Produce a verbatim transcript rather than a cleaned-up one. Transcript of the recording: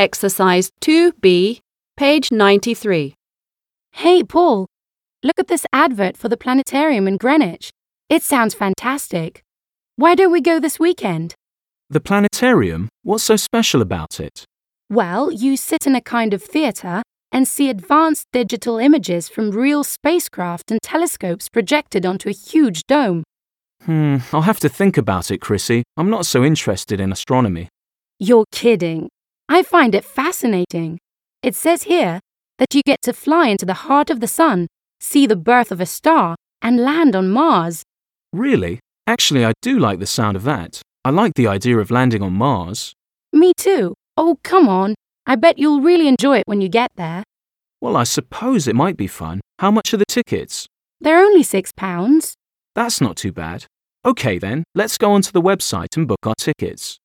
Exercise two B, page ninety-three. Hey, Paul, look at this advert for the planetarium in Greenwich. It sounds fantastic. Why don't we go this weekend? The planetarium? What's so special about it? Well, you sit in a kind of theatre and see advanced digital images from real spacecraft and telescopes projected onto a huge dome. Hmm, I'll have to think about it, Chrissy. I'm not so interested in astronomy. You're kidding. I find it fascinating. It says here that you get to fly into the heart of the sun, see the birth of a star, and land on Mars. Really? Actually, I do like the sound of that. I like the idea of landing on Mars. Me too. Oh, come on. I bet you'll really enjoy it when you get there. Well, I suppose it might be fun. How much are the tickets? They're only six pounds. That's not too bad. Okay then, let's go onto the website and book our tickets.